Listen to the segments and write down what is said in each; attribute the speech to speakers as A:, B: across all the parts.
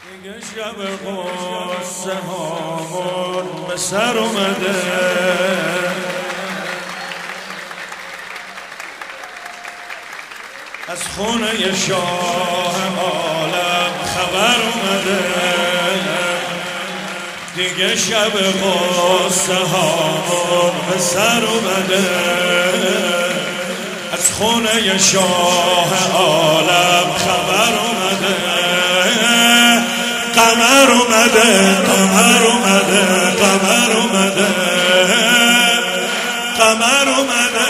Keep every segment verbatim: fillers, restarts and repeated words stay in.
A: دیگه شب قصه هامون به سر اومده، از خونه شاه عالم خبر اومده. دیگه شب قصه هامون به سر اومده، از خونه شاه عالم خبر اومده. قمر اومده، قمر اومده، قمر اومده، قمر اومده.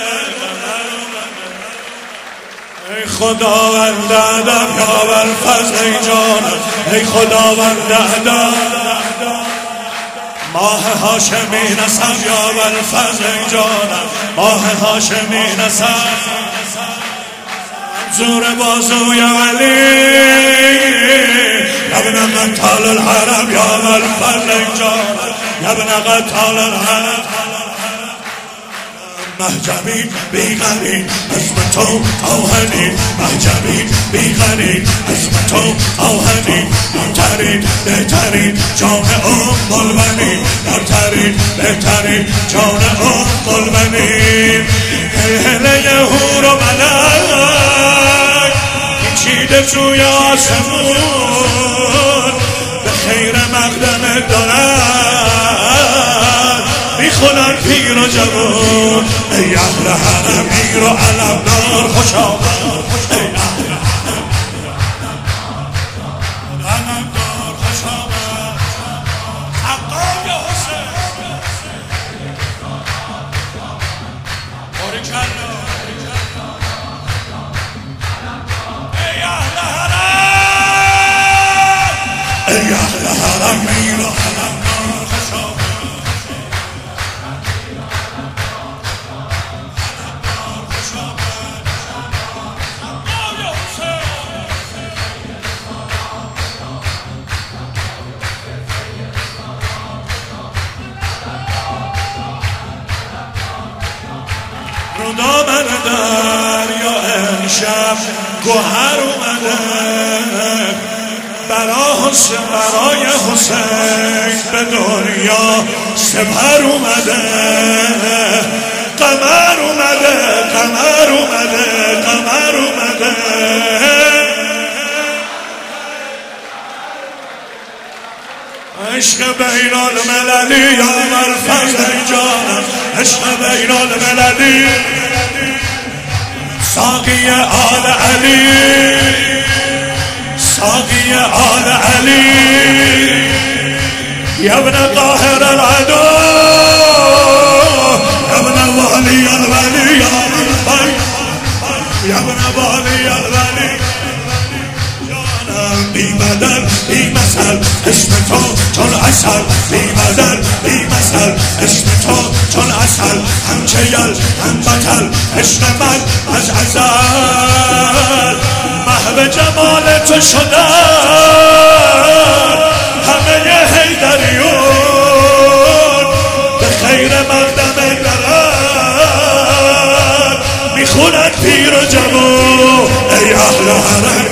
A: ای خداوند ادب یا بالفضل جانم، ای خداوند ادب ماه هاشمی نسب یا بالفضل جانم، ماه هاشمی نسب زور بازوی علی یا ابن قتال الحرم یا بالفضل جانم، یا ابن قتال الحرم. محجبین بیغنین اسم تو آهنین، محجبین بیغنین اسم تو آهنین. برترین بهترین جان ام البنین، برترین بهترین جان ام البنین. هله هور و ملک پیچیده توی آسمون، به خیر مقدم دارن میخونن پیر و جوان. ای اهل حرم میر و علمدار خوش آمد، ای اهل علمدار خوش آمد. حقای حسین بارکالله. ای اهل حرم، ای اهل حرم میر و علمدار خوش آمد. رو دامن دریا امشب گوهر اومده، برای حسین برای حسین به دنیا سپر اومده. قمر اومده، قمر اومده، قمر اومده. عشق بین المللی یا بالفضل جانم، عشق بین المللی. ساقی آل علی، ساقی آل علی. یا ابن طاهر العدو، یا ابن والی الولی، یا ابن والی الولی. بی بدل بی مثل اسم تو چون عسل، بی بدل بی مثل اسم تو چون عسل. هم چیل هم بطل عشق من از ازل، محو جمال تو شدن همه حیدریون، به خیر مقدم درد میخونن پیر و جوان. ای اهل حرم